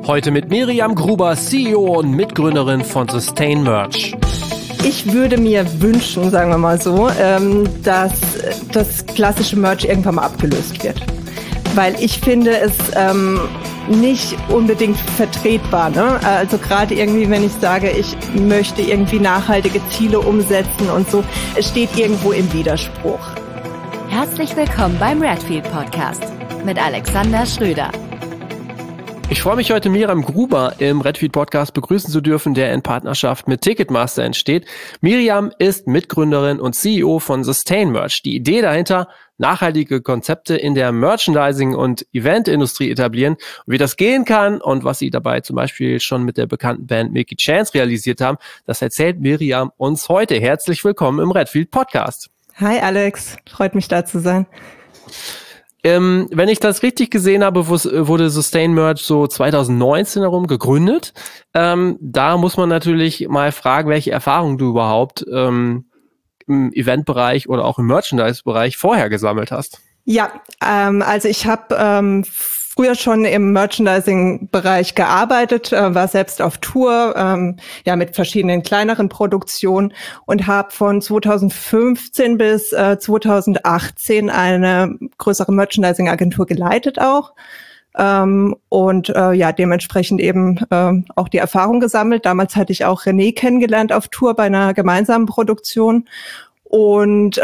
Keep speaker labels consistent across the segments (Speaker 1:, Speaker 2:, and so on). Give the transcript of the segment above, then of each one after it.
Speaker 1: Heute mit Miriam Gruber, CEO und Mitgründerin von Sustain Merch.
Speaker 2: Ich würde mir wünschen, sagen wir mal so, dass das klassische Merch irgendwann mal abgelöst wird. Weil ich finde es nicht unbedingt vertretbar, ne? Also gerade irgendwie, wenn ich sage, ich möchte irgendwie nachhaltige Ziele umsetzen und so, es steht irgendwo im Widerspruch.
Speaker 3: Herzlich willkommen beim Redfield Podcast mit Alexander Schröder.
Speaker 1: Ich freue mich heute, Miriam Gruber im Redfield Podcast begrüßen zu dürfen, der in Partnerschaft mit Ticketmaster entsteht. Miriam ist Mitgründerin und CEO von Sustain Merch. Die Idee dahinter, nachhaltige Konzepte in der Merchandising- und Eventindustrie etablieren. Und wie das gehen kann und was sie dabei zum Beispiel schon mit der bekannten Band Milky Chance realisiert haben, das erzählt Miriam uns heute. Herzlich willkommen im Redfield Podcast.
Speaker 2: Hi Alex, freut mich da zu sein.
Speaker 1: Wenn ich das richtig gesehen habe, wurde Sustain Merch so 2019 herum gegründet. Da muss man natürlich mal fragen, welche Erfahrungen du überhaupt im Eventbereich oder auch im Merchandise-Bereich vorher gesammelt hast.
Speaker 2: Ja, also ich habe früher schon im Merchandising-Bereich gearbeitet, war selbst auf Tour, mit verschiedenen kleineren Produktionen und habe von 2015 bis 2018 eine größere Merchandising-Agentur geleitet auch. Dementsprechend eben auch die Erfahrung gesammelt. Damals hatte ich auch René kennengelernt auf Tour bei einer gemeinsamen Produktion. Und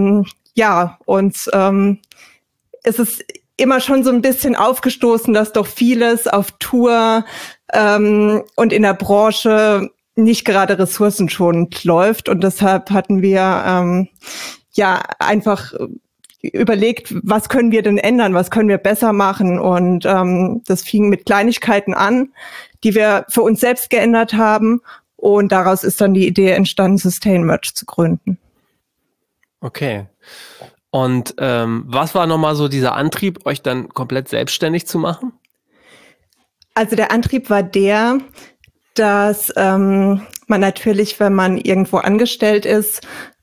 Speaker 2: es ist immer schon so ein bisschen aufgestoßen, dass doch vieles auf Tour und in der Branche nicht gerade ressourcenschonend läuft. Und deshalb hatten wir einfach überlegt, was können wir denn ändern, was können wir besser machen. Und das fing mit Kleinigkeiten an, die wir für uns selbst geändert haben. Und daraus ist dann die Idee entstanden, Sustain Merch zu gründen.
Speaker 1: Okay. Und was war nochmal so dieser Antrieb, euch dann komplett selbstständig zu machen?
Speaker 2: Also der Antrieb war der, dass man natürlich, wenn man irgendwo angestellt ist,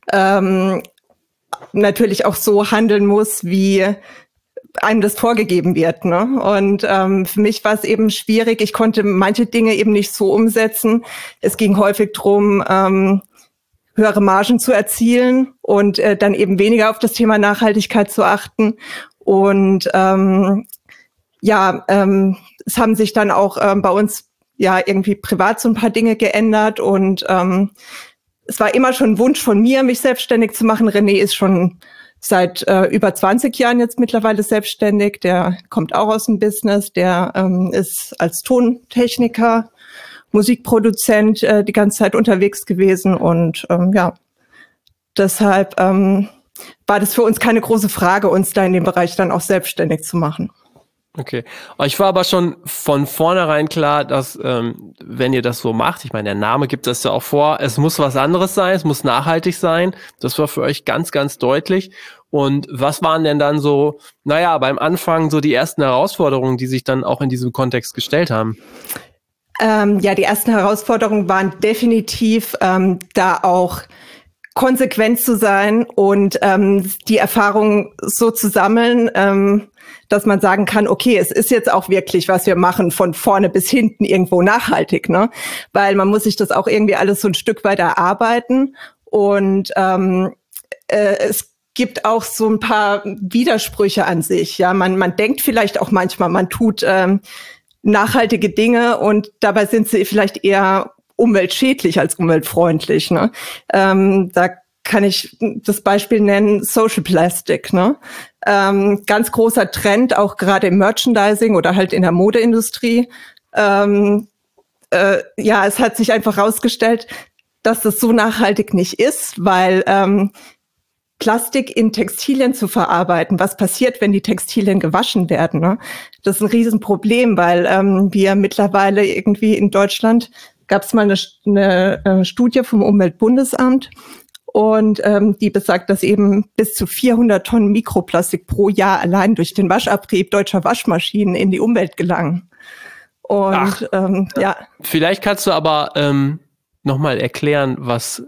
Speaker 2: natürlich auch so handeln muss, wie einem das vorgegeben wird, ne? Und für mich war es eben schwierig. Ich konnte manche Dinge eben nicht so umsetzen. Es ging häufig drum, höhere Margen zu erzielen und dann eben weniger auf das Thema Nachhaltigkeit zu achten. Und es haben sich dann auch bei uns irgendwie privat so ein paar Dinge geändert. Und es war immer schon ein Wunsch von mir, mich selbstständig zu machen. René ist schon seit über 20 Jahren jetzt mittlerweile selbstständig. Der kommt auch aus dem Business. Der ist als Tontechniker, Musikproduzent die ganze Zeit unterwegs gewesen und deshalb war das für uns keine große Frage, uns da in dem Bereich dann auch selbstständig zu machen.
Speaker 1: Okay. Ich war aber schon von vornherein klar, dass wenn ihr das so macht, ich meine, der Name gibt das ja auch vor, es muss was anderes sein, es muss nachhaltig sein. Das war für euch ganz, ganz deutlich. Und was waren denn dann so, beim Anfang so die ersten Herausforderungen, die sich dann auch in diesem Kontext gestellt haben?
Speaker 2: Die ersten Herausforderungen waren definitiv, da auch konsequent zu sein und die Erfahrung so zu sammeln, dass man sagen kann, okay, es ist jetzt auch wirklich, was wir machen, von vorne bis hinten irgendwo nachhaltig, ne? Weil man muss sich das auch irgendwie alles so ein Stück weit erarbeiten und es gibt auch so ein paar Widersprüche an sich. Ja, man denkt vielleicht auch manchmal, man tut nachhaltige Dinge und dabei sind sie vielleicht eher umweltschädlich als umweltfreundlich, ne? Da kann ich das Beispiel nennen, Social Plastic, ne? Ganz großer Trend, auch gerade im Merchandising oder halt in der Modeindustrie. Es hat sich einfach rausgestellt, dass das so nachhaltig nicht ist, weil Plastik in Textilien zu verarbeiten. Was passiert, wenn die Textilien gewaschen werden, ne? Das ist ein Riesenproblem, weil wir mittlerweile irgendwie in Deutschland gab es mal eine Studie vom Umweltbundesamt und die besagt, dass eben bis zu 400 Tonnen Mikroplastik pro Jahr allein durch den Waschabrieb deutscher Waschmaschinen in die Umwelt gelangen. Und
Speaker 1: Vielleicht kannst du aber nochmal erklären, was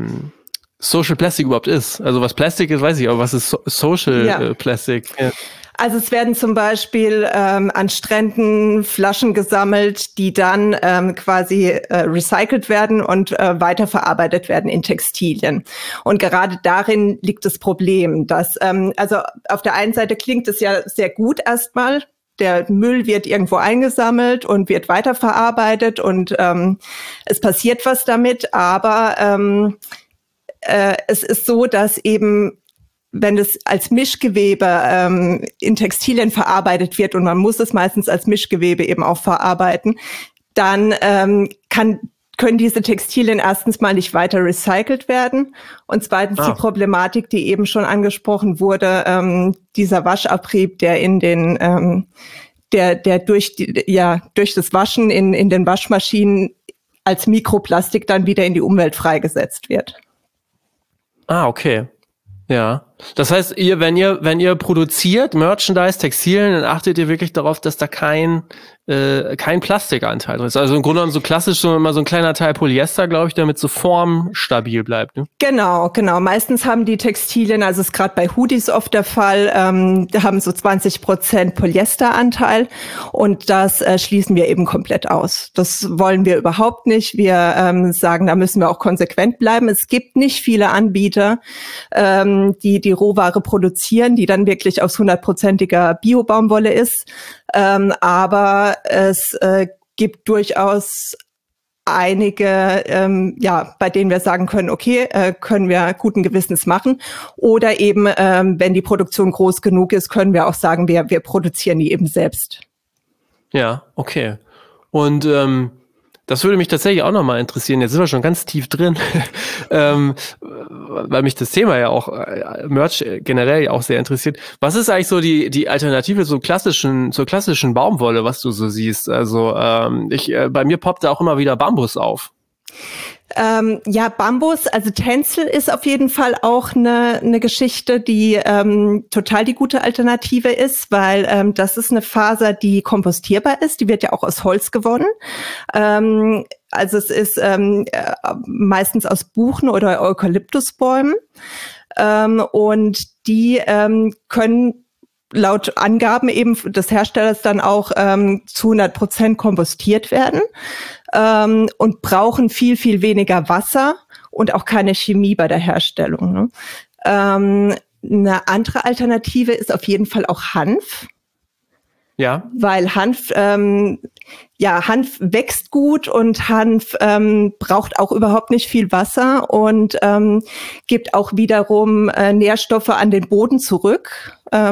Speaker 1: Social Plastic überhaupt ist. Also was Plastik ist, weiß ich, aber was ist Social Plastic? Ja.
Speaker 2: Also es werden zum Beispiel an Stränden Flaschen gesammelt, die dann quasi recycelt werden und weiterverarbeitet werden in Textilien. Und gerade darin liegt das Problem, dass also auf der einen Seite klingt es ja sehr gut erstmal. Der Müll wird irgendwo eingesammelt und wird weiterverarbeitet und es passiert was damit, aber es ist so, dass eben, wenn es als Mischgewebe in Textilien verarbeitet wird und man muss es meistens als Mischgewebe eben auch verarbeiten, dann können diese Textilien erstens mal nicht weiter recycelt werden und zweitens die Problematik, die eben schon angesprochen wurde, dieser Waschabrieb, der in den der durch das Waschen in den Waschmaschinen als Mikroplastik dann wieder in die Umwelt freigesetzt wird.
Speaker 1: Okay. Ja. Das heißt, wenn ihr produziert Merchandise, Textilien, dann achtet ihr wirklich darauf, dass da kein Plastikanteil drin ist. Also im Grunde genommen so klassisch immer so ein kleiner Teil Polyester, glaube ich, damit so formstabil bleibt. Ne?
Speaker 2: Genau. Meistens haben die Textilien, also ist gerade bei Hoodies oft der Fall, haben so 20% Polyesteranteil und das schließen wir eben komplett aus. Das wollen wir überhaupt nicht. Wir sagen, da müssen wir auch konsequent bleiben. Es gibt nicht viele Anbieter, die Rohware produzieren, die dann wirklich aus 100%iger Bio-Baumwolle ist. Aber es gibt durchaus einige, bei denen wir sagen können, okay, können wir guten Gewissens machen. Oder eben, wenn die Produktion groß genug ist, können wir auch sagen, wir produzieren die eben selbst.
Speaker 1: Ja, okay. Und das würde mich tatsächlich auch nochmal interessieren. Jetzt sind wir schon ganz tief drin, weil mich das Thema ja auch Merch generell auch sehr interessiert. Was ist eigentlich so die Alternative zur klassischen Baumwolle, was du so siehst? Also bei mir poppt da auch immer wieder Bambus auf.
Speaker 2: Bambus, also Tencel ist auf jeden Fall auch eine Geschichte, die total die gute Alternative ist, weil das ist eine Faser, die kompostierbar ist. Die wird ja auch aus Holz gewonnen. Also es ist meistens aus Buchen oder Eukalyptusbäumen. Und die können laut Angaben eben des Herstellers dann auch zu 100% kompostiert werden und brauchen viel, viel weniger Wasser und auch keine Chemie bei der Herstellung. Ne? Eine andere Alternative ist auf jeden Fall auch Hanf. Ja. Weil Hanf wächst gut und Hanf braucht auch überhaupt nicht viel Wasser und gibt auch wiederum Nährstoffe an den Boden zurück.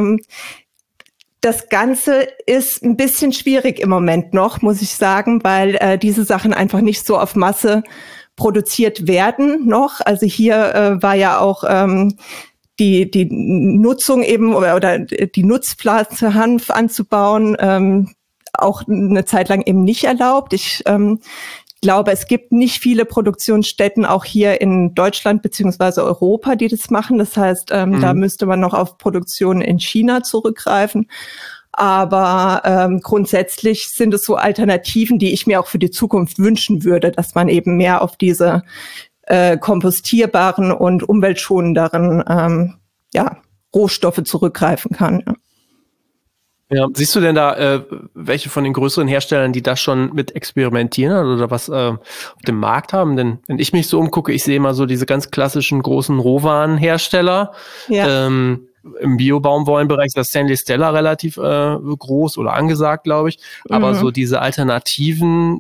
Speaker 2: Das Ganze ist ein bisschen schwierig im Moment noch, muss ich sagen, weil diese Sachen einfach nicht so auf Masse produziert werden noch. Also hier war ja auch die Nutzung eben oder die Nutzpflanze Hanf anzubauen auch eine Zeit lang eben nicht erlaubt. Ich glaube, es gibt nicht viele Produktionsstätten auch hier in Deutschland beziehungsweise Europa, die das machen. Das heißt, da müsste man noch auf Produktion in China zurückgreifen. Aber grundsätzlich sind es so Alternativen, die ich mir auch für die Zukunft wünschen würde, dass man eben mehr auf diese kompostierbaren und umweltschonenderen Rohstoffe zurückgreifen kann. Ja.
Speaker 1: Ja, siehst du denn da welche von den größeren Herstellern, die das schon mit experimentieren oder was auf dem Markt haben? Denn wenn ich mich so umgucke, ich sehe immer so diese ganz klassischen großen Rohwarenhersteller. Ja. Im Bio-Baumwollenbereich ist das Stanley Stella relativ groß oder angesagt, glaube ich. Aber so diese alternativen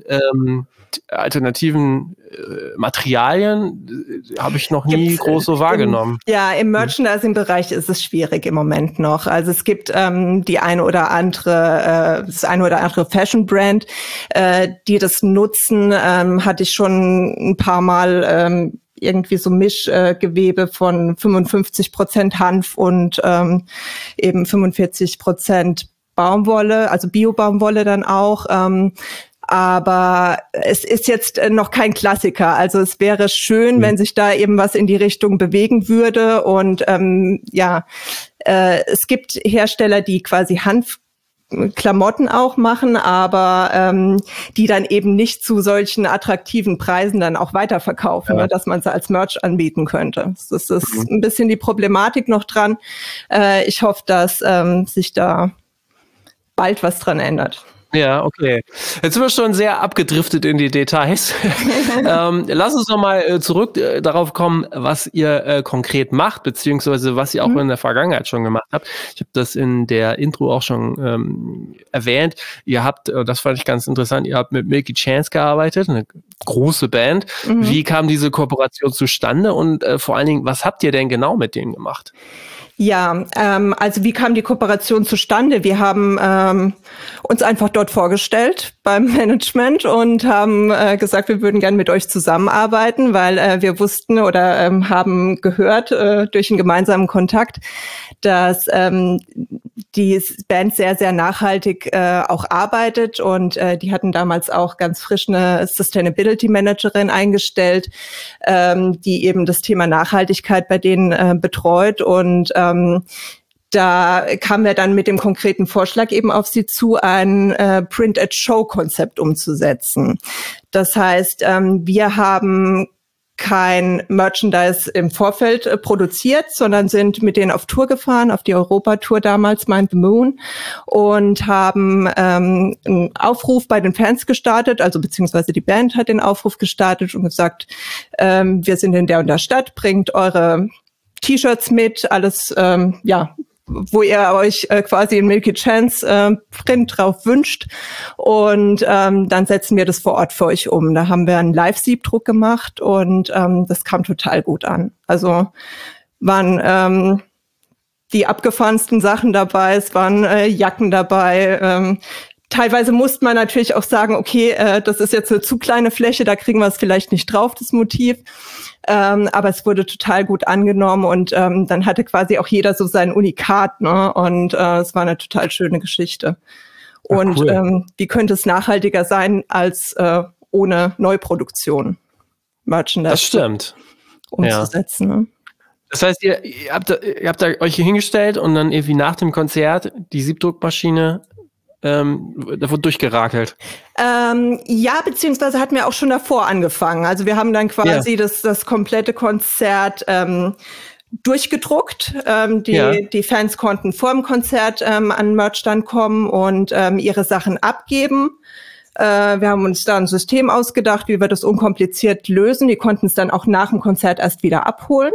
Speaker 1: Materialien habe ich noch nie groß so wahrgenommen.
Speaker 2: Im Merchandising-Bereich ist es schwierig im Moment noch. Also es gibt das eine oder andere Fashion-Brand, die das nutzen. Hatte ich schon ein paar Mal irgendwie so Mischgewebe von 55% Hanf und eben 45% Baumwolle, also Bio-Baumwolle dann auch. Aber es ist jetzt noch kein Klassiker. Also es wäre schön, wenn sich da eben was in die Richtung bewegen würde. Und es gibt Hersteller, die quasi Hanf Klamotten auch machen, aber die dann eben nicht zu solchen attraktiven Preisen dann auch weiterverkaufen, ne, dass man sie als Merch anbieten könnte. Das ist ein bisschen die Problematik noch dran. Ich hoffe, dass sich da bald was dran ändert.
Speaker 1: Ja, okay. Jetzt sind wir schon sehr abgedriftet in die Details. Lass uns noch mal zurück darauf kommen, was ihr konkret macht, beziehungsweise was ihr auch in der Vergangenheit schon gemacht habt. Ich habe das in der Intro auch schon erwähnt. Ihr habt, das fand ich ganz interessant, ihr habt mit Milky Chance gearbeitet, eine große Band. Wie kam diese Kooperation zustande und vor allen Dingen, was habt ihr denn genau mit denen gemacht?
Speaker 2: Ja, also wie kam die Kooperation zustande? Wir haben uns einfach dort vorgestellt beim Management und haben gesagt, wir würden gern mit euch zusammenarbeiten, weil wir wussten oder haben gehört durch einen gemeinsamen Kontakt, dass die Band sehr, sehr nachhaltig auch arbeitet und die hatten damals auch ganz frisch eine Sustainability Managerin eingestellt, die eben das Thema Nachhaltigkeit bei denen betreut und da kamen wir dann mit dem konkreten Vorschlag eben auf sie zu, ein Print-at-Show-Konzept umzusetzen. Das heißt, wir haben kein Merchandise im Vorfeld produziert, sondern sind mit denen auf Tour gefahren, auf die Europa-Tour damals, Mind the Moon, und haben einen Aufruf bei den Fans gestartet, also beziehungsweise die Band hat den Aufruf gestartet und gesagt, wir sind in der und der Stadt, bringt eure T-Shirts mit, alles, wo ihr euch quasi in Milky Chance Print drauf wünscht und dann setzen wir das vor Ort für euch um. Da haben wir einen Live-Siebdruck gemacht und das kam total gut an. Also waren die abgefahrensten Sachen dabei, es waren Jacken dabei, teilweise musste man natürlich auch sagen, okay, das ist jetzt eine zu kleine Fläche, da kriegen wir es vielleicht nicht drauf, das Motiv. Aber es wurde total gut angenommen und dann hatte quasi auch jeder so sein Unikat, ne? Und es war eine total schöne Geschichte. Und cool. Wie könnte es nachhaltiger sein als ohne Neuproduktion Merchandise?
Speaker 1: Das stimmt.
Speaker 2: Umzusetzen. Ja. Ne?
Speaker 1: Das heißt, ihr habt da euch hier hingestellt und dann irgendwie nach dem Konzert die Siebdruckmaschine da wurde durchgerakelt.
Speaker 2: Ja, beziehungsweise hatten wir auch schon davor angefangen. Also wir haben dann quasi das komplette Konzert durchgedruckt. Die Fans konnten vor dem Konzert an den Merchstand kommen und ihre Sachen abgeben. Wir haben uns da ein System ausgedacht, wie wir das unkompliziert lösen. Die konnten es dann auch nach dem Konzert erst wieder abholen.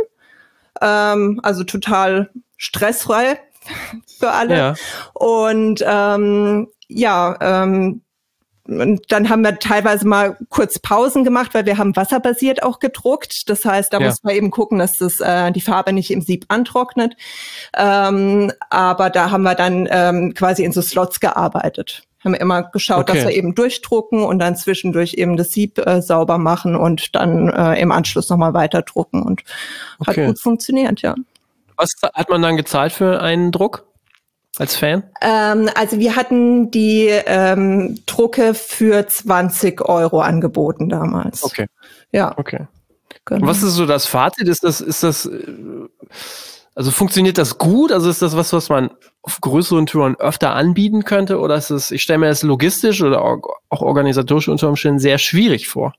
Speaker 2: Also total stressfrei für alle. Ja. Und und dann haben wir teilweise mal kurz Pausen gemacht, weil wir haben wasserbasiert auch gedruckt. Das heißt, da muss man eben gucken, dass das die Farbe nicht im Sieb antrocknet. Aber da haben wir dann quasi in so Slots gearbeitet. Haben immer geschaut, dass wir eben durchdrucken und dann zwischendurch eben das Sieb sauber machen und dann im Anschluss nochmal weiter drucken. Und hat gut funktioniert, ja.
Speaker 1: Was hat man dann gezahlt für einen Druck als Fan?
Speaker 2: Also wir hatten die Drucke für 20 € angeboten damals.
Speaker 1: Okay.
Speaker 2: Ja.
Speaker 1: Okay. Genau. Und was ist so das Fazit? Ist das, also funktioniert das gut? Also ist das was man auf größeren Touren öfter anbieten könnte? Oder ist es, ich stelle mir das logistisch oder auch organisatorisch unter Umständen sehr schwierig vor?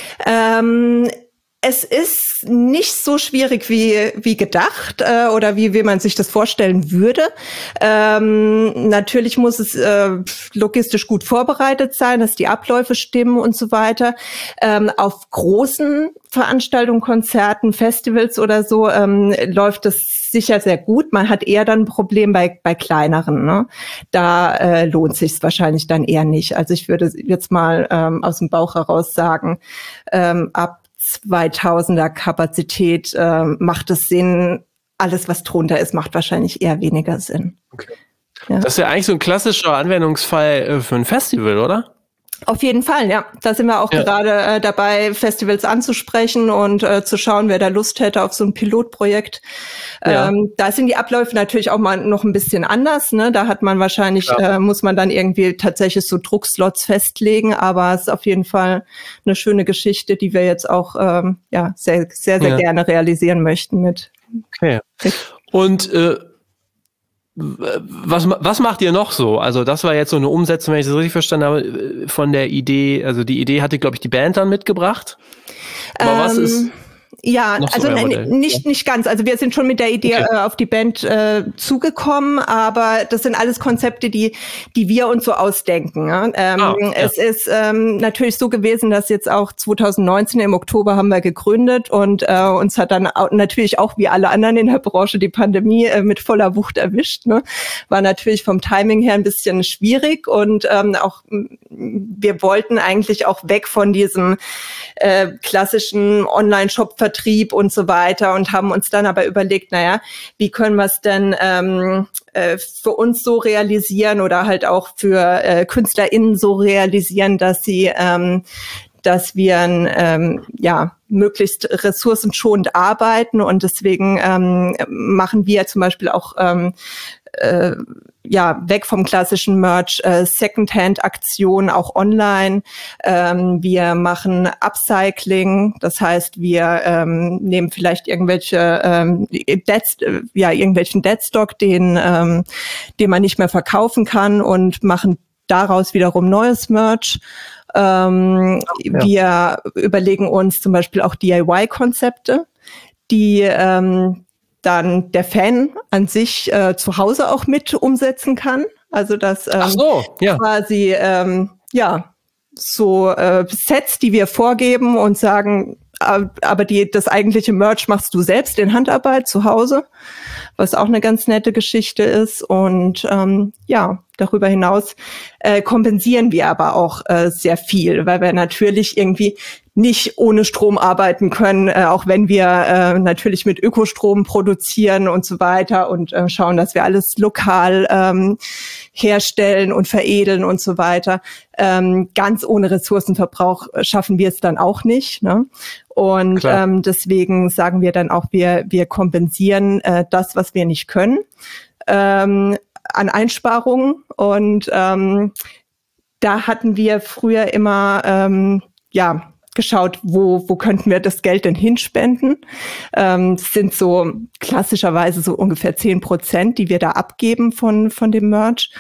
Speaker 2: Es ist nicht so schwierig wie gedacht oder wie man sich das vorstellen würde. Natürlich muss es logistisch gut vorbereitet sein, dass die Abläufe stimmen und so weiter. Auf großen Veranstaltungen, Konzerten, Festivals oder so läuft das sicher sehr gut. Man hat eher dann ein Problem bei kleineren. Ne? Da lohnt sich es wahrscheinlich dann eher nicht. Also ich würde jetzt mal aus dem Bauch heraus sagen, ab 2000er Kapazität macht es Sinn. Alles, was drunter ist, macht wahrscheinlich eher weniger Sinn.
Speaker 1: Okay. Ja. Das ist ja eigentlich so ein klassischer Anwendungsfall für ein Festival, oder?
Speaker 2: Auf jeden Fall, ja. Da sind wir auch gerade dabei, Festivals anzusprechen und zu schauen, wer da Lust hätte auf so ein Pilotprojekt. Da sind die Abläufe natürlich auch mal noch ein bisschen anders. Ne? Da hat man wahrscheinlich, muss man dann irgendwie tatsächlich so Druckslots festlegen, aber es ist auf jeden Fall eine schöne Geschichte, die wir jetzt auch sehr, sehr, sehr gerne realisieren möchten mit.
Speaker 1: Okay. Und Was macht ihr noch so? Also das war jetzt so eine Umsetzung, wenn ich das richtig verstanden habe, von der Idee. Also die Idee hatte, glaube ich, die Band dann mitgebracht. Aber was ist...
Speaker 2: Ja, also nicht ganz. Also wir sind schon mit der Idee auf die Band zugekommen, aber das sind alles Konzepte, die wir uns so ausdenken. Ja? Es ist natürlich so gewesen, dass jetzt auch 2019 im Oktober haben wir gegründet und uns hat dann auch, natürlich auch wie alle anderen in der Branche die Pandemie mit voller Wucht erwischt. Ne? War natürlich vom Timing her ein bisschen schwierig und auch wir wollten eigentlich auch weg von diesem klassischen Online-Shop-Vertrieb und so weiter und haben uns dann aber überlegt, naja, wie können wir es denn für uns so realisieren oder halt auch für KünstlerInnen so realisieren, dass wir möglichst ressourcenschonend arbeiten und deswegen machen wir zum Beispiel auch weg vom klassischen Merch, Secondhand-Aktionen auch online. Wir machen Upcycling, das heißt, wir nehmen vielleicht irgendwelchen Deadstock, den man nicht mehr verkaufen kann und machen daraus wiederum neues Merch. Wir überlegen uns zum Beispiel auch DIY-Konzepte, die dann der Fan an sich zu Hause auch mit umsetzen kann. Also dass quasi Sets, die wir vorgeben und sagen, aber das eigentliche Merch machst du selbst in Handarbeit zu Hause, was auch eine ganz nette Geschichte ist. Und darüber hinaus kompensieren wir aber auch sehr viel, weil wir natürlich irgendwie nicht ohne Strom arbeiten können, auch wenn wir natürlich mit Ökostrom produzieren und so weiter und schauen, dass wir alles lokal herstellen und veredeln und so weiter. Ganz ohne Ressourcenverbrauch schaffen wir es dann auch nicht, ne? Und deswegen sagen wir dann auch, wir kompensieren das, was wir nicht können, an Einsparungen. Und da hatten wir früher immer geschaut, wo könnten wir das Geld denn hinspenden. Das sind so klassischerweise so ungefähr 10%, die wir da abgeben von dem Merch.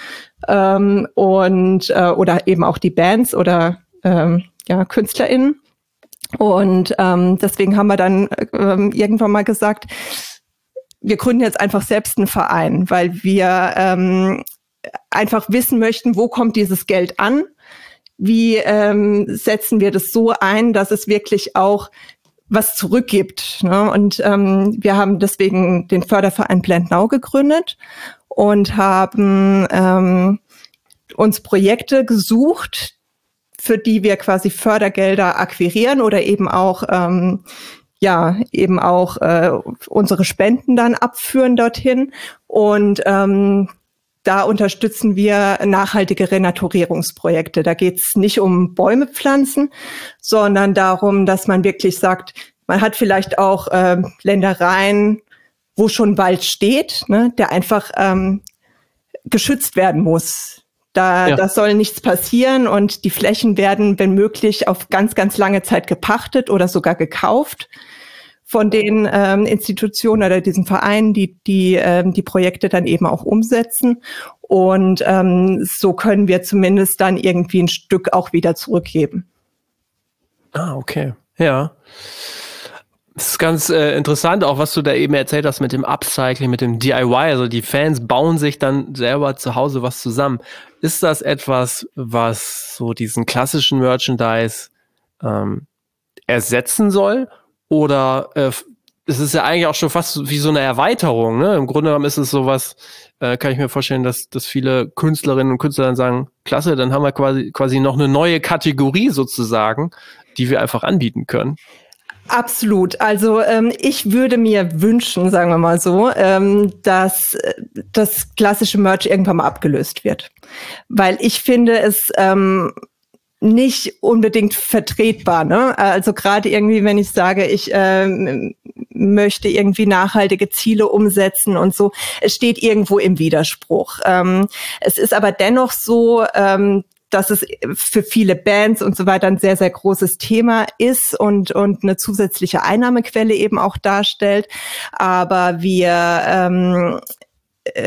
Speaker 2: Oder eben auch die Bands oder KünstlerInnen. Und deswegen haben wir dann irgendwann mal gesagt, wir gründen jetzt einfach selbst einen Verein, weil wir einfach wissen möchten, wo kommt dieses Geld an? Wie setzen wir das so ein, dass es wirklich auch was zurückgibt? Ne? Und wir haben deswegen den Förderverein Plant Now gegründet und haben uns Projekte gesucht, für die wir quasi Fördergelder akquirieren oder eben auch unsere Spenden dann abführen dorthin. Und da unterstützen wir nachhaltige Renaturierungsprojekte. Da geht es nicht um Bäume pflanzen, sondern darum, dass man wirklich sagt, man hat vielleicht auch Ländereien, wo schon Wald steht, ne, der einfach geschützt werden muss. Da soll nichts passieren und die Flächen werden, wenn möglich, auf ganz, ganz lange Zeit gepachtet oder sogar gekauft von den Institutionen oder diesen Vereinen, die Projekte dann eben auch umsetzen. Und so können wir zumindest dann irgendwie ein Stück auch wieder zurückgeben.
Speaker 1: Ah, okay. Ja. Das ist ganz interessant, auch was du da eben erzählt hast mit dem Upcycling, mit dem DIY. Also die Fans bauen sich dann selber zu Hause was zusammen. Ist das etwas, was so diesen klassischen Merchandise ersetzen soll? Oder es ist ja eigentlich auch schon fast wie so eine Erweiterung, ne? Im Grunde genommen ist es sowas, kann ich mir vorstellen, dass viele Künstlerinnen und Künstler dann sagen, klasse, dann haben wir quasi noch eine neue Kategorie sozusagen, die wir einfach anbieten können.
Speaker 2: Absolut. Also ich würde mir wünschen, sagen wir mal so, dass das klassische Merch irgendwann mal abgelöst wird. Weil ich finde es nicht unbedingt vertretbar, ne? Also gerade irgendwie, wenn ich sage, ich möchte irgendwie nachhaltige Ziele umsetzen und so, es steht irgendwo im Widerspruch. Es ist aber dennoch so, dass es für viele Bands und so weiter ein sehr, sehr großes Thema ist und eine zusätzliche Einnahmequelle eben auch darstellt. Aber wir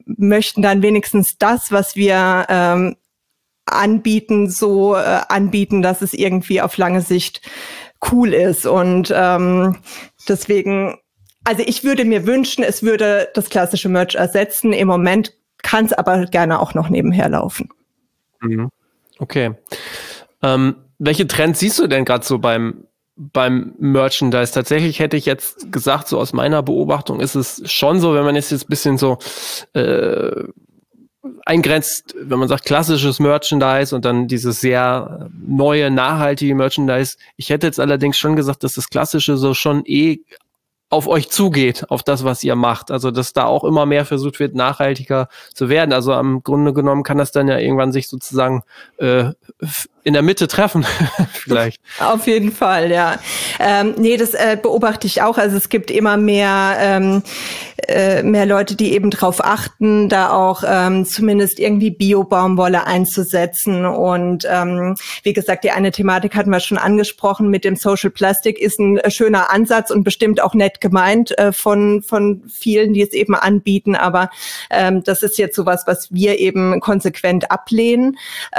Speaker 2: möchten dann wenigstens das, was wir anbieten, so anbieten, dass es irgendwie auf lange Sicht cool ist. Und deswegen, also ich würde mir wünschen, es würde das klassische Merch ersetzen. Im Moment kann es aber gerne auch noch nebenher laufen.
Speaker 1: Okay. Welche Trends siehst du denn gerade so beim Merchandise? Tatsächlich hätte ich jetzt gesagt, so aus meiner Beobachtung ist es schon so, wenn man jetzt ein bisschen so eingrenzt, wenn man sagt klassisches Merchandise und dann dieses sehr neue, nachhaltige Merchandise. Ich hätte jetzt allerdings schon gesagt, dass das Klassische so schon auf euch zugeht, auf das, was ihr macht. Also, dass da auch immer mehr versucht wird, nachhaltiger zu werden. Also, am Grunde genommen kann das dann ja irgendwann sich sozusagen in der Mitte treffen, vielleicht.
Speaker 2: Auf jeden Fall, ja. Nee, das beobachte ich auch. Also, es gibt immer mehr Leute, die eben drauf achten, da auch zumindest irgendwie Bio-Baumwolle einzusetzen. Und wie gesagt, die eine Thematik hatten wir schon angesprochen mit dem Social Plastic, ist ein schöner Ansatz und bestimmt auch nett gemeint von vielen, die es eben anbieten. Aber das ist jetzt sowas, was wir eben konsequent ablehnen.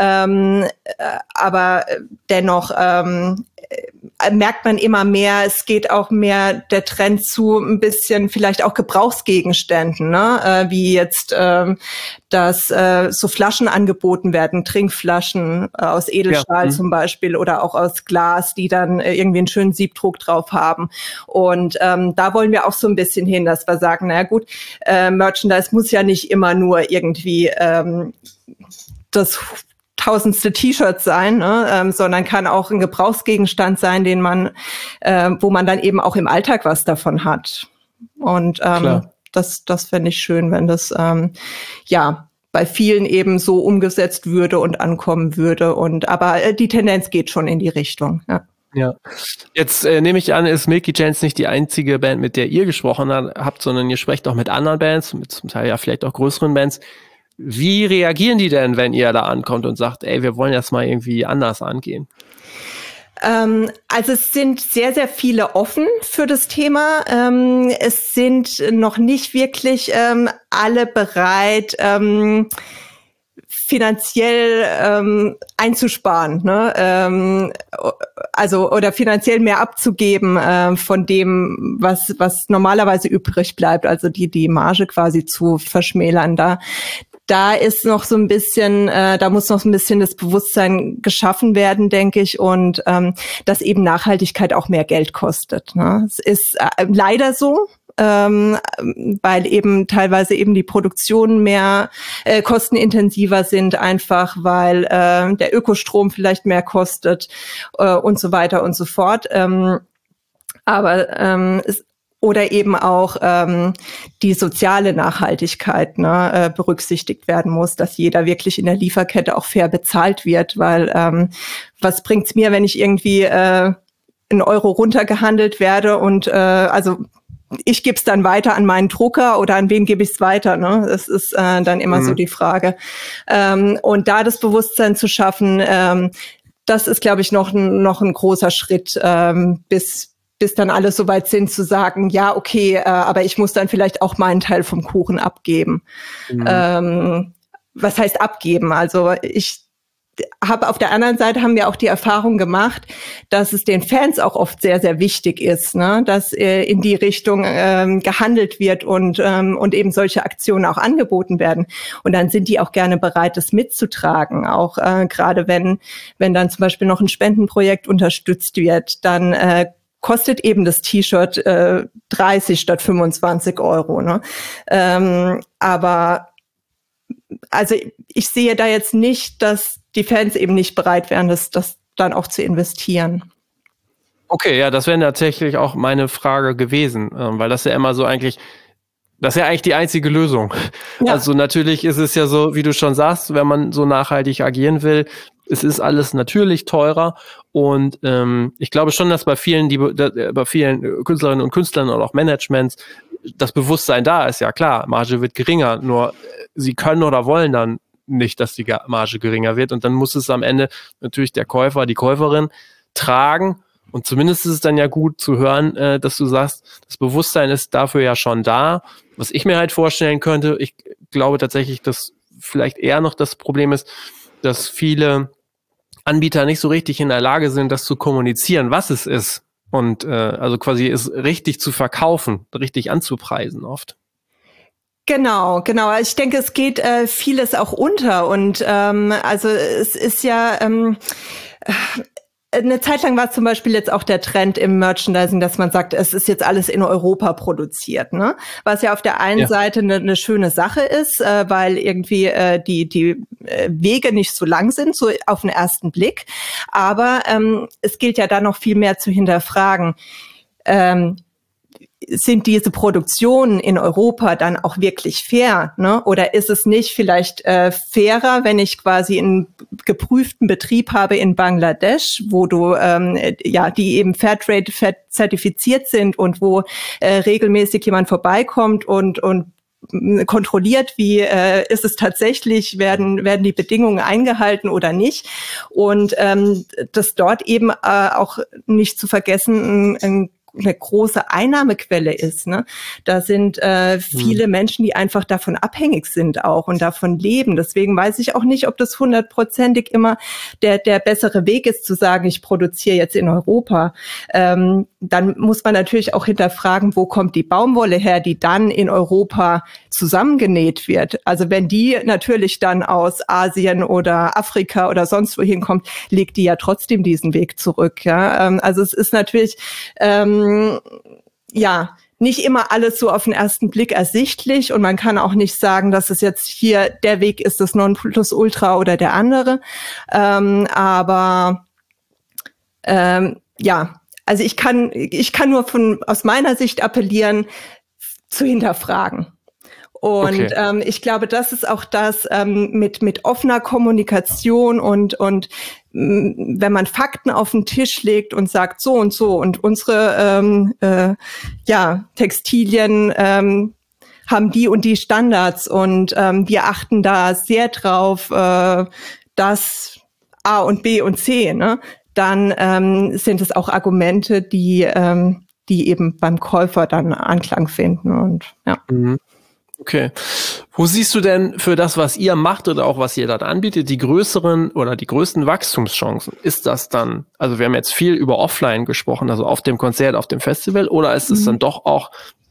Speaker 2: Aber dennoch merkt man immer mehr, es geht auch mehr der Trend zu ein bisschen vielleicht auch Gebrauchsgegenständen, ne? Wie jetzt, dass so Flaschen angeboten werden, Trinkflaschen aus Edelstahl zum Beispiel oder auch aus Glas, die dann irgendwie einen schönen Siebdruck drauf haben. Und da wollen wir auch so ein bisschen hin, dass wir sagen, naja gut, Merchandise muss ja nicht immer nur irgendwie das 1000. T-Shirt sein, ne? Sondern kann auch ein Gebrauchsgegenstand sein, den man, wo man dann eben auch im Alltag was davon hat. Und das fände ich schön, wenn das bei vielen eben so umgesetzt würde und ankommen würde. Aber die Tendenz geht schon in die Richtung.
Speaker 1: Ja. Jetzt nehme ich an, ist Milky Chance nicht die einzige Band, mit der ihr gesprochen habt, sondern ihr sprecht auch mit anderen Bands, mit zum Teil ja vielleicht auch größeren Bands. Wie reagieren die denn, wenn ihr da ankommt und sagt, ey, wir wollen das mal irgendwie anders angehen?
Speaker 2: Also es sind sehr, sehr viele offen für das Thema. Es sind noch nicht wirklich alle bereit, finanziell einzusparen, ne? Oder finanziell mehr abzugeben von dem, was normalerweise übrig bleibt, also die Marge quasi zu verschmälern. Da ist noch so ein bisschen, da muss noch so ein bisschen das Bewusstsein geschaffen werden, denke ich, und dass eben Nachhaltigkeit auch mehr Geld kostet, ne? Es ist leider so, weil eben teilweise eben die Produktionen mehr kostenintensiver sind, einfach weil der Ökostrom vielleicht mehr kostet und so weiter und so fort. Oder eben auch die soziale Nachhaltigkeit, ne, berücksichtigt werden muss, dass jeder wirklich in der Lieferkette auch fair bezahlt wird, weil was bringt's mir, wenn ich irgendwie €1 runtergehandelt werde und ich gebe es dann weiter an meinen Drucker oder an wen gebe ich es weiter, ne? Das ist dann immer so die Frage. Und da das Bewusstsein zu schaffen, das ist, glaube ich, noch ein großer Schritt, bis dann alle so weit sind zu sagen, ja, okay, aber ich muss dann vielleicht auch meinen Teil vom Kuchen abgeben. Was heißt abgeben? Also auf der anderen Seite haben wir auch die Erfahrung gemacht, dass es den Fans auch oft sehr, sehr wichtig ist, ne, dass in die Richtung gehandelt wird und eben solche Aktionen auch angeboten werden. Und dann sind die auch gerne bereit, das mitzutragen. Auch gerade wenn dann zum Beispiel noch ein Spendenprojekt unterstützt wird, dann kostet eben das T-Shirt 30 statt 25 €. Ne? Aber also ich sehe da jetzt nicht, dass die Fans eben nicht bereit wären, das dann auch zu investieren.
Speaker 1: Okay, ja, das wäre tatsächlich auch meine Frage gewesen, weil das ja immer so das ist ja eigentlich die einzige Lösung. Ja. Also natürlich ist es ja so, wie du schon sagst, wenn man so nachhaltig agieren will, es ist alles natürlich teurer und ich glaube schon, dass bei vielen Künstlerinnen und Künstlern oder auch Managements das Bewusstsein da ist, ja klar, Marge wird geringer, nur sie können oder wollen dann nicht, dass die Marge geringer wird und dann muss es am Ende natürlich der Käufer, die Käuferin tragen und zumindest ist es dann ja gut zu hören, dass du sagst, das Bewusstsein ist dafür ja schon da Was ich mir halt vorstellen könnte, ich glaube tatsächlich, dass vielleicht eher noch das Problem ist, dass viele Anbieter nicht so richtig in der Lage sind, das zu kommunizieren, was es ist. Und also quasi es richtig zu verkaufen, richtig anzupreisen oft.
Speaker 2: Genau. Ich denke, es geht vieles auch unter. Und also es ist ja eine Zeit lang war zum Beispiel jetzt auch der Trend im Merchandising, dass man sagt, es ist jetzt alles in Europa produziert, ne? Was ja auf der einen Seite eine schöne Sache ist, weil irgendwie die Wege nicht so lang sind, so auf den ersten Blick. Aber es gilt ja dann noch viel mehr zu hinterfragen. Sind diese Produktionen in Europa dann auch wirklich fair, ne? Oder ist es nicht vielleicht fairer, wenn ich quasi einen geprüften Betrieb habe in Bangladesch, wo du die eben Fairtrade zertifiziert sind und wo regelmäßig jemand vorbeikommt und kontrolliert, wie ist es tatsächlich, werden die Bedingungen eingehalten oder nicht, und das dort eben auch nicht zu vergessen eine große Einnahmequelle ist, ne? Da sind viele Menschen, die einfach davon abhängig sind auch und davon leben. Deswegen weiß ich auch nicht, ob das 100%ig immer der bessere Weg ist, zu sagen, ich produziere jetzt in Europa. Dann muss man natürlich auch hinterfragen, wo kommt die Baumwolle her, die dann in Europa zusammengenäht wird. Also wenn die natürlich dann aus Asien oder Afrika oder sonst wohin kommt, legt die ja trotzdem diesen Weg zurück. Ja? Also es ist natürlich nicht immer alles so auf den ersten Blick ersichtlich, und man kann auch nicht sagen, dass es jetzt hier der Weg ist, das Nonplusultra oder der andere. Also ich kann nur aus meiner Sicht appellieren, zu hinterfragen. Und ich glaube, das ist auch das mit offener Kommunikation und wenn man Fakten auf den Tisch legt und sagt so und so und unsere Textilien haben die und die Standards und wir achten da sehr drauf, dass A und B und C, ne? Dann sind es auch Argumente, die eben beim Käufer dann Anklang finden, und ja.
Speaker 1: Mhm. Okay. Wo siehst du denn für das, was ihr macht oder auch was ihr dann anbietet, die größeren oder die größten Wachstumschancen? Ist das dann, also wir haben jetzt viel über Offline gesprochen, also auf dem Konzert, auf dem Festival, oder ist es dann doch auch,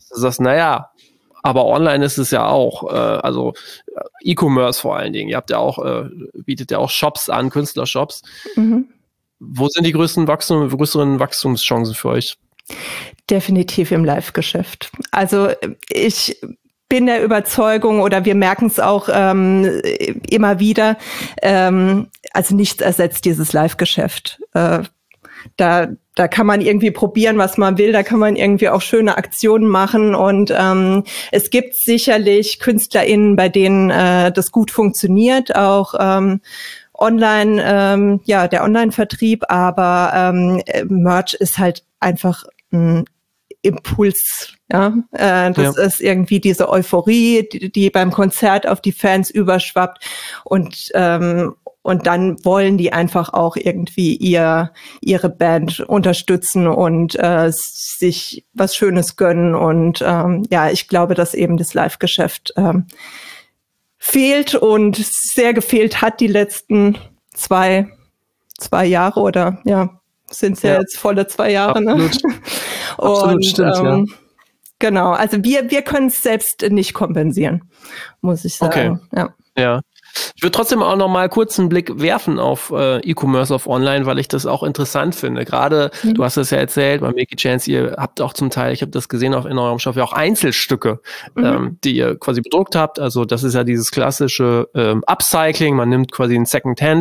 Speaker 1: aber online ist es ja auch, also E-Commerce vor allen Dingen. Ihr habt ja auch, bietet ja auch Shops an, Künstlershops. Mhm. Wo sind die größeren Wachstumschancen für euch?
Speaker 2: Definitiv im Live-Geschäft. Also ich bin der Überzeugung, oder wir merken es auch immer wieder, also nichts ersetzt dieses Live-Geschäft. Da kann man irgendwie probieren, was man will, da kann man irgendwie auch schöne Aktionen machen, und es gibt sicherlich KünstlerInnen, bei denen das gut funktioniert, auch online, der Online-Vertrieb, aber Merch ist halt einfach ein Impuls, ja. Das ist irgendwie diese Euphorie, die beim Konzert auf die Fans überschwappt, und dann wollen die einfach auch irgendwie ihre Band unterstützen und sich was Schönes gönnen, und ich glaube, dass eben das Live-Geschäft fehlt und sehr gefehlt hat die letzten zwei Jahre, oder sind es ja jetzt volle 2 Jahre.
Speaker 1: Absolut.
Speaker 2: Ne?
Speaker 1: Absolut, stimmt,
Speaker 2: Genau, also wir können es selbst nicht kompensieren, muss ich sagen.
Speaker 1: Okay. Ja. Ich würde trotzdem auch noch mal kurz einen Blick werfen auf E-Commerce, auf Online, weil ich das auch interessant finde. Gerade, du hast es ja erzählt, bei Milky Chance, ihr habt auch zum Teil, ich habe das gesehen in eurem Shop, ja auch Einzelstücke, die ihr quasi bedruckt habt. Also das ist ja dieses klassische Upcycling. Man nimmt quasi ein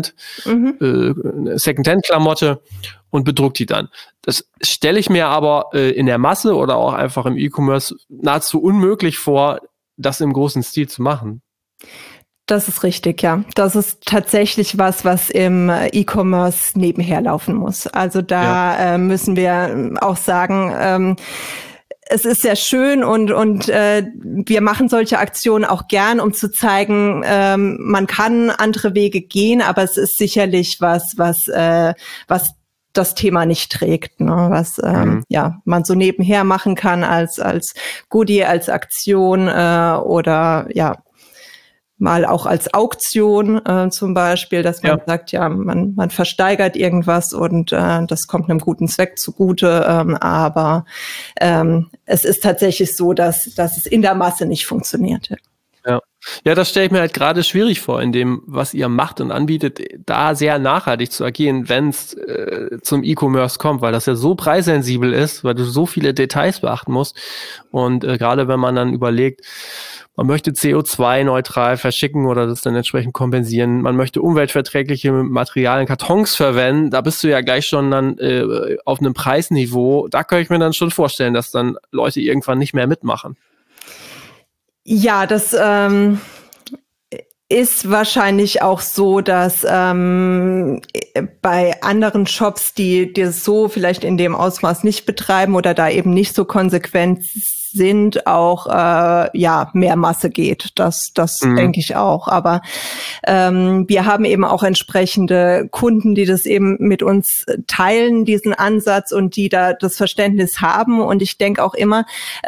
Speaker 1: Secondhand-Klamotte und bedruckt die dann. Das stelle ich mir aber in der Masse oder auch einfach im E-Commerce nahezu unmöglich vor, das im großen Stil zu machen.
Speaker 2: Das ist richtig, ja. Das ist tatsächlich was im E-Commerce nebenher laufen muss. Also da müssen wir auch sagen, es ist sehr schön, und wir machen solche Aktionen auch gern, um zu zeigen, man kann andere Wege gehen, aber es ist sicherlich was das Thema nicht trägt, ne? Was man so nebenher machen kann als Goodie, als Aktion oder mal auch als Auktion zum Beispiel, dass man sagt, man versteigert irgendwas und das kommt einem guten Zweck zugute, aber es ist tatsächlich so, dass es in der Masse nicht funktioniert.
Speaker 1: Ja, das stelle ich mir halt gerade schwierig vor, in dem, was ihr macht und anbietet, da sehr nachhaltig zu agieren, wenn es zum E-Commerce kommt, weil das ja so preissensibel ist, weil du so viele Details beachten musst. Und gerade wenn man dann überlegt, man möchte CO2-neutral verschicken oder das dann entsprechend kompensieren, man möchte umweltverträgliche Materialien, Kartons verwenden, da bist du ja gleich schon dann auf einem Preisniveau. Da könnte ich mir dann schon vorstellen, dass dann Leute irgendwann nicht mehr mitmachen.
Speaker 2: Ja, das ist wahrscheinlich auch so, dass bei anderen Shops, die das so vielleicht in dem Ausmaß nicht betreiben oder da eben nicht so konsequent sind, auch mehr Masse geht. Das denke ich auch. Aber wir haben eben auch entsprechende Kunden, die das eben mit uns teilen, diesen Ansatz, und die da das Verständnis haben. Und ich denke auch immer,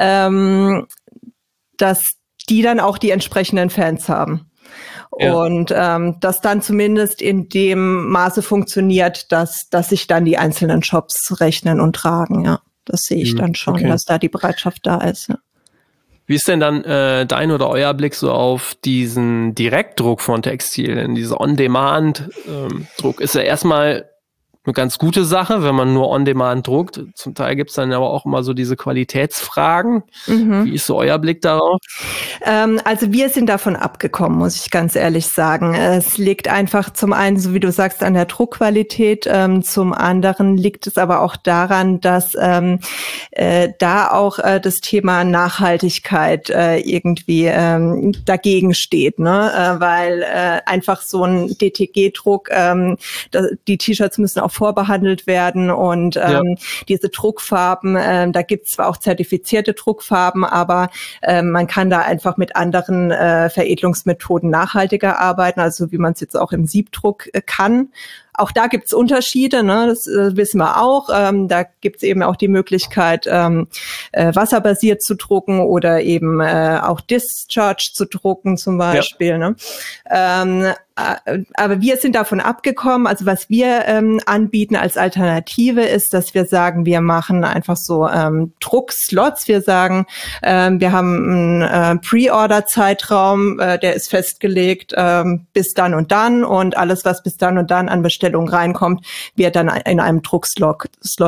Speaker 2: dass die dann auch die entsprechenden Fans haben. Ja. Und das dann zumindest in dem Maße funktioniert, dass sich dann die einzelnen Shops rechnen und tragen. Ja, das sehe ich dann schon, dass da die Bereitschaft da ist. Ja.
Speaker 1: Wie ist denn dann dein oder euer Blick so auf diesen Direktdruck von Textilien, diese On-Demand-Druck? Ist ja erstmal eine ganz gute Sache, wenn man nur on-demand druckt. Zum Teil gibt's dann aber auch immer so diese Qualitätsfragen. Wie ist so euer Blick darauf?
Speaker 2: Also wir sind davon abgekommen, muss ich ganz ehrlich sagen. Es liegt einfach zum einen, so wie du sagst, an der Druckqualität. Zum anderen liegt es aber auch daran, dass da auch das Thema Nachhaltigkeit irgendwie dagegen steht, ne? Weil einfach so ein DTG-Druck, die T-Shirts müssen auch vorbehandelt werden und diese Druckfarben, da gibt es zwar auch zertifizierte Druckfarben, aber man kann da einfach mit anderen Veredelungsmethoden nachhaltiger arbeiten, also wie man es jetzt auch im Siebdruck kann. Auch da gibt's Unterschiede, ne? Das wissen wir auch. Da gibt's eben auch die Möglichkeit, wasserbasiert zu drucken oder eben auch Discharge zu drucken zum Beispiel. Ne? Aber wir sind davon abgekommen. Also was wir anbieten als Alternative ist, dass wir sagen, wir machen einfach so Druckslots. Wir sagen, wir haben einen Pre-Order-Zeitraum, der ist festgelegt bis dann und alles, was bis dann und dann an Bestellung reinkommt, wird dann in einem Druckslot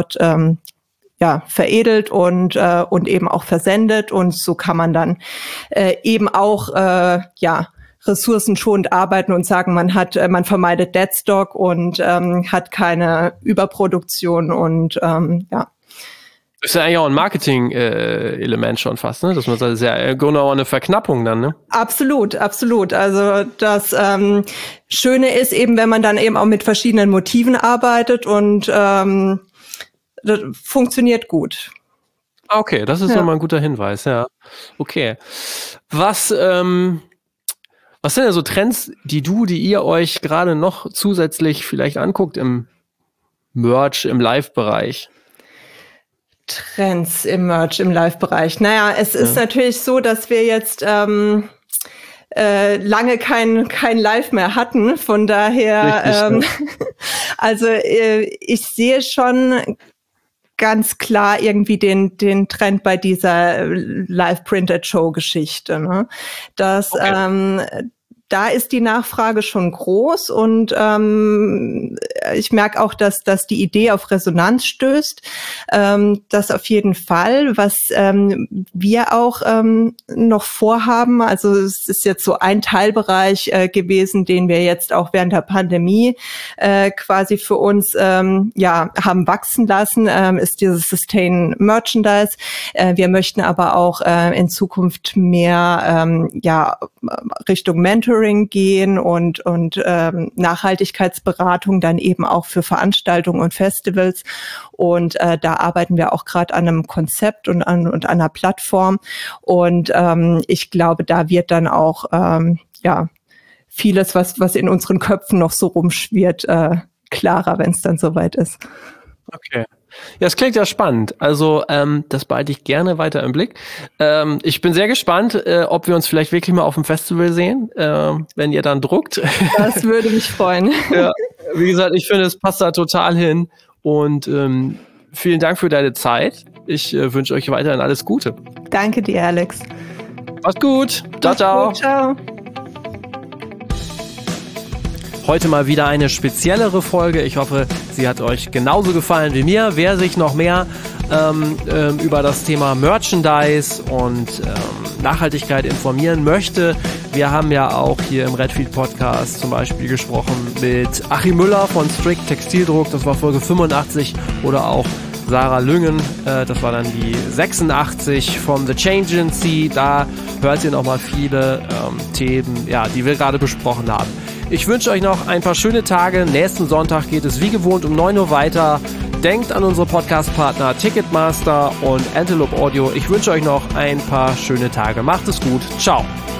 Speaker 2: veredelt und eben auch versendet, und so kann man dann eben auch ressourcenschonend arbeiten und sagen, man vermeidet Deadstock und hat keine Überproduktion und
Speaker 1: Ist ja eigentlich auch ein Marketing-Element schon fast, ne? Dass man sagt, das ist ja genau eine Verknappung dann, ne?
Speaker 2: Absolut, absolut. Also das Schöne ist eben, wenn man dann eben auch mit verschiedenen Motiven arbeitet, und das funktioniert gut.
Speaker 1: Okay, das ist nochmal ein guter Hinweis, ja. Okay. Was sind denn so Trends, die ihr euch gerade noch zusätzlich vielleicht anguckt im Merch, im Live-Bereich?
Speaker 2: Trends im Merch, im Live-Bereich. Naja, es ist natürlich so, dass wir jetzt lange kein Live mehr hatten. Von daher, also ich sehe schon ganz klar irgendwie den Trend bei dieser Live-Printed-Show-Geschichte. Ne? Das da ist die Nachfrage schon groß, und ich merke auch, dass die Idee auf Resonanz stößt. Das auf jeden Fall. Was wir auch noch vorhaben, also es ist jetzt so ein Teilbereich gewesen, den wir jetzt auch während der Pandemie quasi für uns haben wachsen lassen, ist dieses Sustain Merchandise. Wir möchten aber auch in Zukunft mehr Richtung Mentoring gehen und Nachhaltigkeitsberatung dann eben auch für Veranstaltungen und Festivals. Und da arbeiten wir auch gerade an einem Konzept und an einer Plattform. Und ich glaube, da wird dann auch vieles, was in unseren Köpfen noch so rumschwirrt, klarer, wenn es dann soweit ist.
Speaker 1: Okay. Ja, es klingt ja spannend. Also das behalte ich gerne weiter im Blick. Ich bin sehr gespannt, ob wir uns vielleicht wirklich mal auf dem Festival sehen, wenn ihr dann druckt.
Speaker 2: Das würde mich freuen.
Speaker 1: Ja, wie gesagt, ich finde, es passt da total hin. Und vielen Dank für deine Zeit. Ich wünsche euch weiterhin alles Gute.
Speaker 2: Danke dir, Alex.
Speaker 1: Macht's gut. Ciao, ciao.
Speaker 2: Ciao.
Speaker 1: Heute mal wieder eine speziellere Folge. Ich hoffe, sie hat euch genauso gefallen wie mir. Wer sich noch mehr über das Thema Merchandise und Nachhaltigkeit informieren möchte, wir haben ja auch hier im Redfield Podcast zum Beispiel gesprochen mit Achim Müller von Strict Textildruck, das war Folge 85, oder auch Sarah Lüngen, das war dann die 86 von The Change Agency. Da hört ihr nochmal viele Themen, ja, die wir gerade besprochen haben. Ich wünsche euch noch ein paar schöne Tage. Nächsten Sonntag geht es wie gewohnt um 9 Uhr weiter. Denkt an unsere Podcast-Partner Ticketmaster und Antelope Audio. Ich wünsche euch noch ein paar schöne Tage. Macht es gut. Ciao.